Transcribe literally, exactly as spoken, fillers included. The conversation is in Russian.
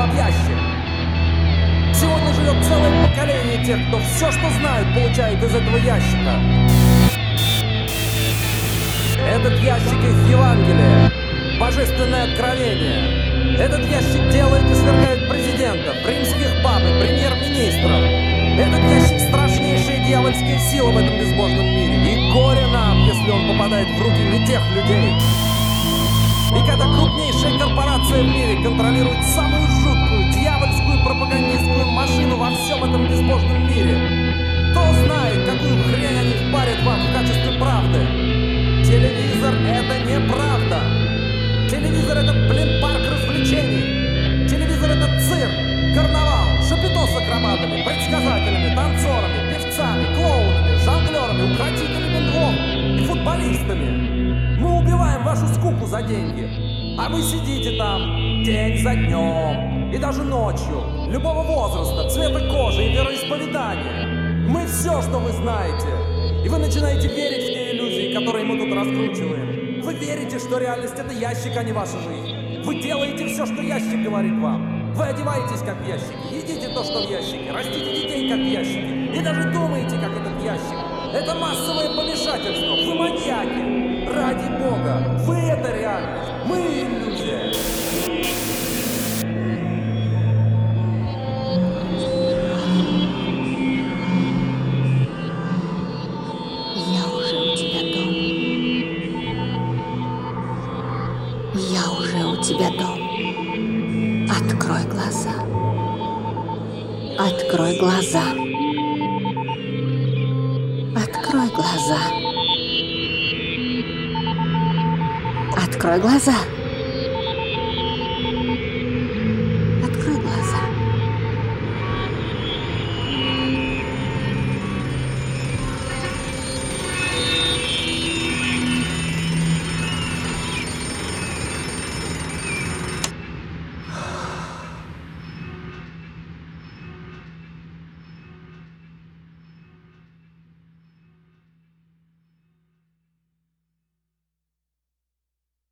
под ящик. Сегодня живет целое поколение тех, кто все, что знают, получает из этого ящика. Этот ящик их Евангелие, божественное откровение. Этот ящик делает и свергает президентов, римских пап и премьер-министров. Этот ящик страшнейшая дьявольская сила в этом безбожном мире. И горе нам, если он попадает в руки не тех людей. И когда крупнейшая корпорация в мире контролирует самую жуткую дьявольскую пропагандистскую машину во всем этом безбожном мире, кто знает, какую хрень они впарят вам в качестве правды. Телевизор — это неправда. Телевизор — это, блин, парк развлечений. Телевизор — это цирк, карнавал, шапито с акробатами, предсказателями, танцорами, певцами, клоунами, жонглерами, укротителями львов и футболистами. Мы убиваем вашу скуку за деньги, а вы сидите там день за днем и даже ночью, любого возраста, цвета кожи и вероисповедания. Мы все, что вы знаете, и вы начинаете верить в те иллюзии, которые мы тут раскручиваем. Вы верите, что реальность — это ящик, а не ваша жизнь. Вы делаете все, что ящик говорит вам. Вы одеваетесь как в ящике, едите то, что в ящике, растите детей как в ящике, и даже думаете, как этот ящик. Это массовое помешательство. Вы маньяки. Ради Бога, вы — это реальность, мы — иллюзия. Я уже у тебя дом. Я уже у тебя дом. Открой глаза. Открой глаза. Открой глаза. Открой глаза.